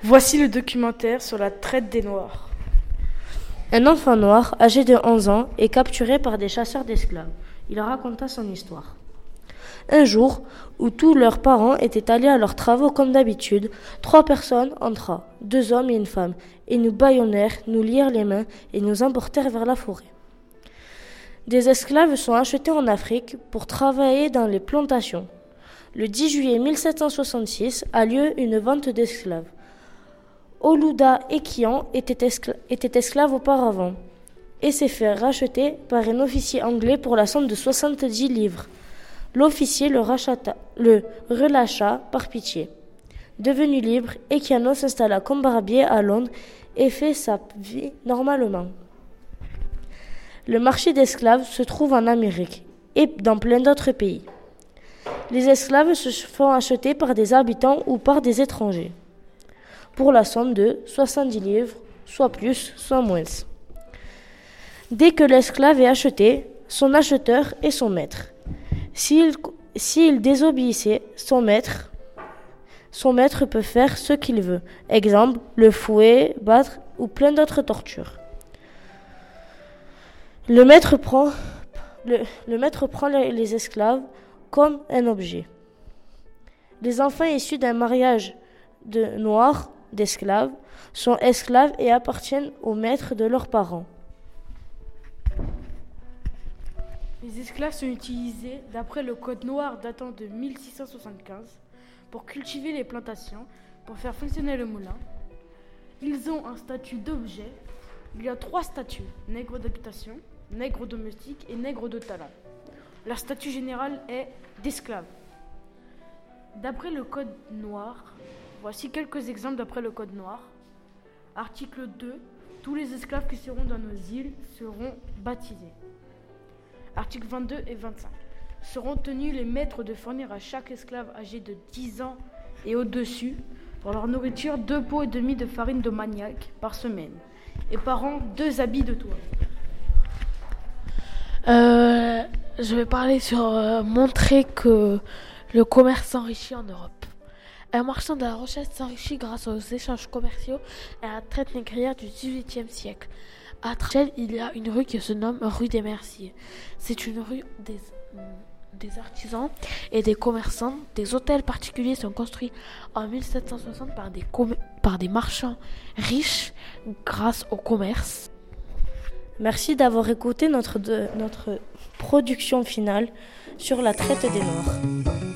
Voici le documentaire sur la traite des Noirs. Un enfant noir, âgé de 11 ans, est capturé par des chasseurs d'esclaves. Il raconta son histoire. Un jour, où tous leurs parents étaient allés à leurs travaux comme d'habitude, 3 personnes entrèrent, 2 hommes et une femme, et nous bâillonnèrent, nous lièrent les mains et nous emportèrent vers la forêt. Des esclaves sont achetés en Afrique pour travailler dans les plantations. Le 10 juillet 1766 a lieu une vente d'esclaves. Oluda Ekian était esclave auparavant et s'est fait racheter par un officier anglais pour la somme de 70 livres. L'officier le relâcha par pitié. Devenu libre, Ekiano s'installa comme barbier à Londres et fait sa vie normalement. Le marché d'esclaves se trouve en Amérique et dans plein d'autres pays. Les esclaves se font acheter par des habitants ou par des étrangers, pour la somme de 70 livres, soit plus, soit moins. Dès que l'esclave est acheté, son acheteur est son maître. S'il désobéissait, son maître peut faire ce qu'il veut. Exemple, le fouet, battre ou plein d'autres tortures. Le maître prend les esclaves comme un objet. Les enfants issus d'un mariage de noirs d'esclaves sont esclaves et appartiennent au maître de leurs parents. Les esclaves sont utilisés d'après le code noir datant de 1675 pour cultiver les plantations, pour faire fonctionner le moulin. Ils ont un statut d'objet. Il y a 3 statuts: nègre d'habitation, nègre domestique et nègre de talent. Leur statut général est d'esclave. D'après le code noir, voici quelques exemples d'après le code noir. Article 2. Tous les esclaves qui seront dans nos îles seront baptisés. Articles 22 et 25. Seront tenus les maîtres de fournir à chaque esclave âgé de 10 ans et au-dessus, pour leur nourriture, 2 pots et demi de farine de manioc par semaine, et par an 2 habits de toile. Je vais parler sur montrer que le commerce s'enrichit en Europe. Un marchand de la Rochette s'enrichit grâce aux échanges commerciaux et à la traite négrière du XVIIIe siècle. À Trachel, il y a une rue qui se nomme rue des Merciers. C'est une rue des artisans et des commerçants. Des hôtels particuliers sont construits en 1760 par des marchands riches grâce au commerce. Merci d'avoir écouté notre production finale sur la traite des Noirs.